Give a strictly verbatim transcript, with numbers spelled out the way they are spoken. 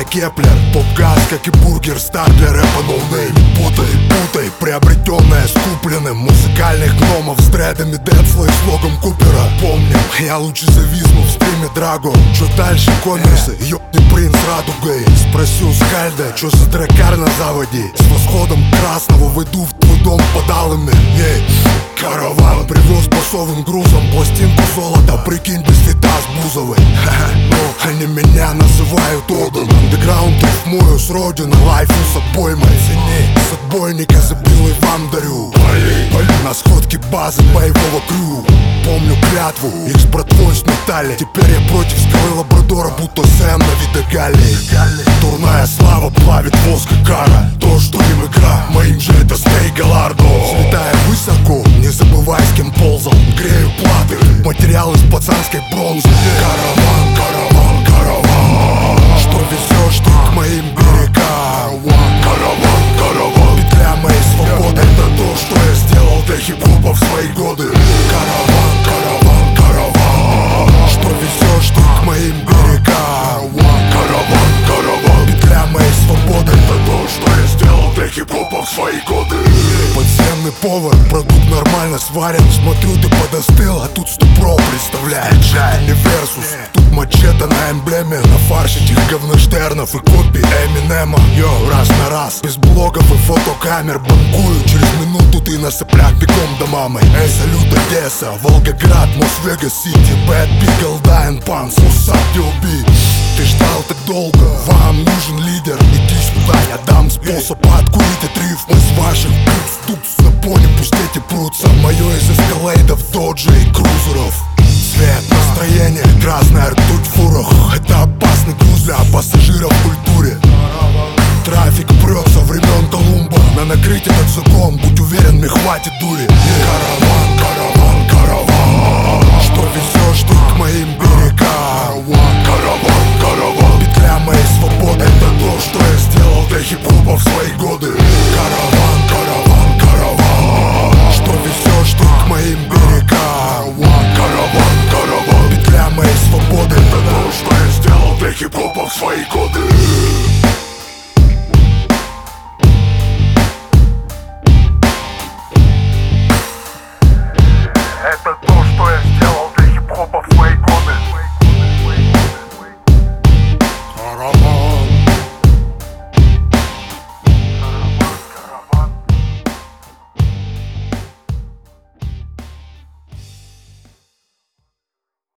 Кеплер, поп-газ, как и бургер, стар для рэпа ноунейм. Путай, путай, приобретенное с купленным. Музыкальных гномов с дредами Децла и слогом Купера. Помним, я лучше зависну в стриме Драго. Чё дальше, коммерсы, ёбни принц радугой. Спросил Скальда, чё за дракар на заводе. С восходом красного выйду в твой дом подалыми. Ей, караван привез басовым грузом пластинку золота, прикинь, без фита с Бузовой. Но они меня называют Одан. Андеграунд рифмую с родины, лайфу с обоймой. Цени, с отбойника забил и вам дарю. На сходке базы боевого крю. Помню клятву, их с братвой сметали. Теперь я против скалы Лабрадора, будто Сэм на Видогалии. Дурная слава плавит воск и кара. То, что им игра, моим же это Стей Галардо. Взлетая высоко, не забывай, с кем ползал. Грею платы, материал из пацанской бронзы. Караван, караван, караван, что везешь ты к моим берегам. Караван, караван, петля моей свободы. Это то, что я сделал для хип-хопа в свои годы. Караван, караван, караван, что везешь ты к моим берегам. Караван, караван, петля моей свободы. Это то, что я сделал для хип-хопа в свои годы. Подземный повар, продукт нормально сварен. Смотрю, ты подостыл, а тут ступро, представляешь? Это не версус, тут мачете на эмблеме. На фарше этих говноштернов и копий Эминема. Йо, раз на раз, без блогов и фотокамер. Банкую, через минуту ты на соплях бегом до мамы. Эй, салют, Одесса, Волгоград, Мос-Вегас-Сити. Бэд Пигл, Дайн Панс, Усап, Диоби. Ты ждал так долго, вам нужен лидер. Иди сюда, я дам способ откурить от риф. Мы с ваших тупс на пони, пусть эти прутся. Мое из эскалейдов, доджи и крузеров. Цвет настроения, красная ртуть в фурах. Это опасный груз для пассажиров в культуре. Трафик прет со времен Колумба. На накрыть этот закон, будь уверен, мне хватит дури.